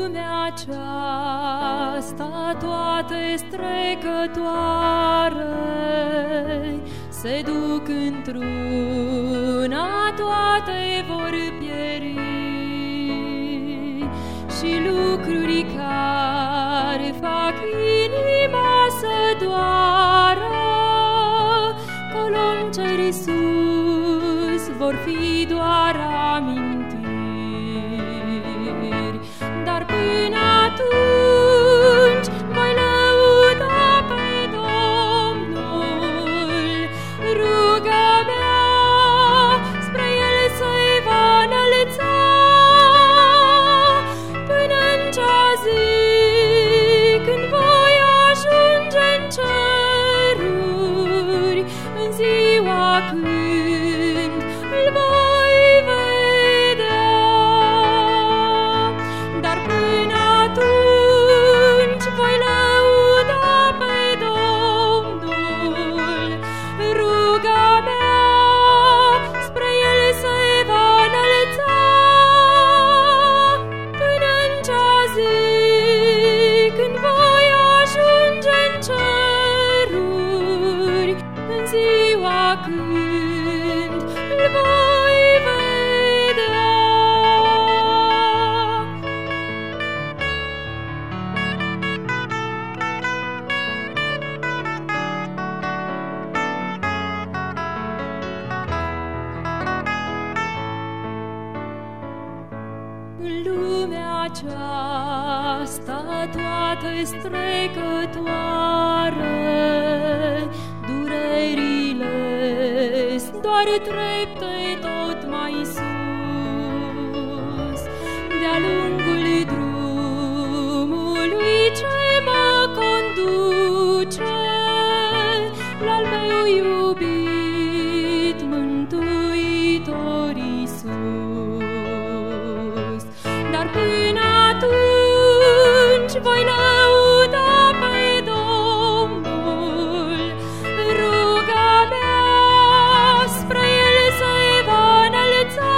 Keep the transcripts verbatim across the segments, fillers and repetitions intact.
lumea aceasta toate-s trecătoare, se duc într-una, toate vor pieri. Și lucruri care fac inima să doară, colo în ceri sus vor fi doar amintiri. Dar până atunci voi lăuda pe Domnul, ruga mea spre El să-i va înălța, până în cea zi când voi ajunge în ceruri, în ziua când îl voi vedea. Dar până atunci voi lăuda pe Domnul, ruga mea spre El se va înălța, până în cea zi când voi ajunge în ceruri, în ziua când îl voi vedea. În lumea aceasta toate-s trecătoare, durerile-s doar trepte tot mai sus. De-a lungul drumului ce mă conduce la-l meu iubit Mântuitor Iisus. Dar până atunci voi lăuda pe Domnul, ruga mea spre El se va înălța,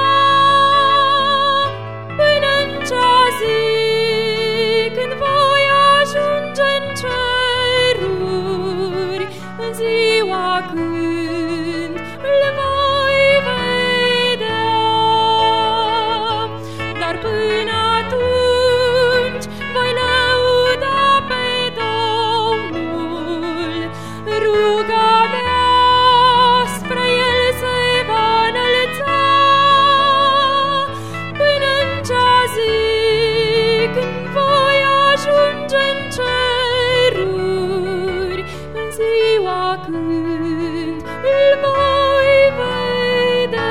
până în cea zi când voi ajunge în ceruri, în ziua când îl voi vedea. Dar până atunci voi lăuda pe Domnul, ruga mea spre El se va înălța, până în cea zi când voi ajunge în ceruri, în ziua când îl voi vedea.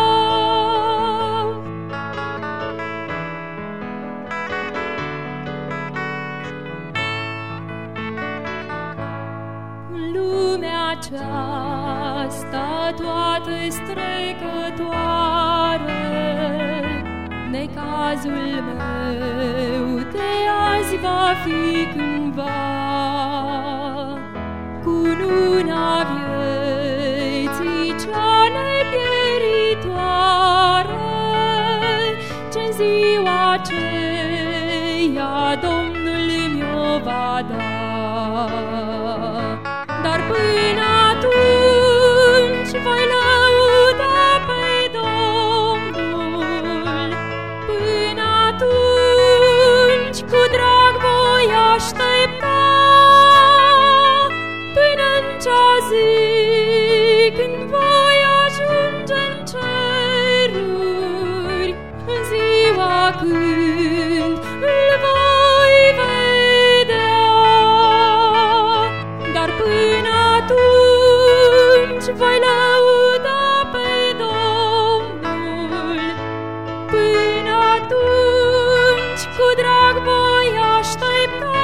În lumea aceasta toate-s trecătoare, necazul meu de azi va fi cândva, cununa vieții cea nepieritoare, ce-n ziua aceea Domnul mi-o va da. Dar până atunci voi lăuda pe Domnul, până atunci cu drag voi aștepta, până în cea zi când voi ajunge în ceruri, în ziua când îl voi vedea. Dar până atunci voi lăuda pe Domnul, până atunci cu drag voi aștepta,